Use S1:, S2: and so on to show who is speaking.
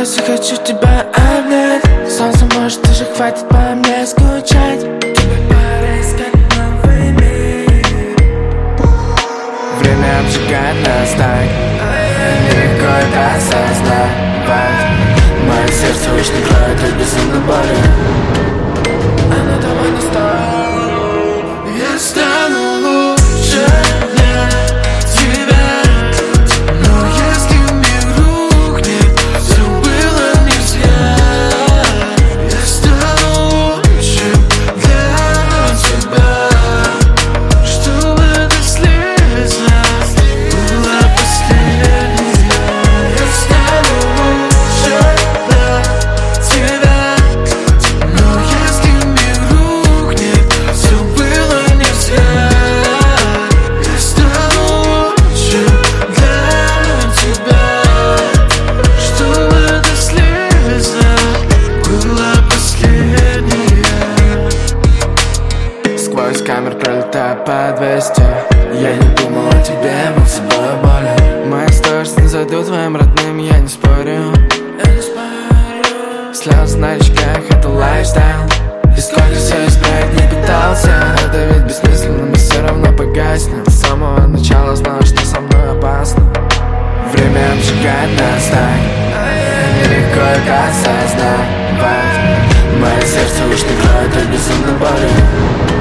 S1: слезы, хочу тебя обнять. Солнце, может, даже хватит по мне скучать. Тебе пора искать новый мир.
S2: Время обжигает нас так, нелегко это осознавать. Мое сердце уж не кроет от безумной боли.
S1: Оно того не стоит.
S2: Я стану лучше для тебя, но если мир рухнет, все было не зря. Я стану лучше для тебя, чтобы эта слеза была последняя. Я стану лучше для тебя, но если мир рухнет, все было не зря. Я стану лучше для тебя, чтобы эта слеза была последняя. Сквозь камер пролетаю по 200. Я не думал о тебе, был с собой болен. Мои сторис не зайдут твоим родным, я не спорю. Слезы на щеках — это лайфстайл. И сколько все исправить не пытался, это ведь бессмысленно, мы все равно погаснем. С самого начала знала, что со мной опасно. Время обжигает нас так, нелегко это осознавать. Мое сердце уж не кроет от безумной боли.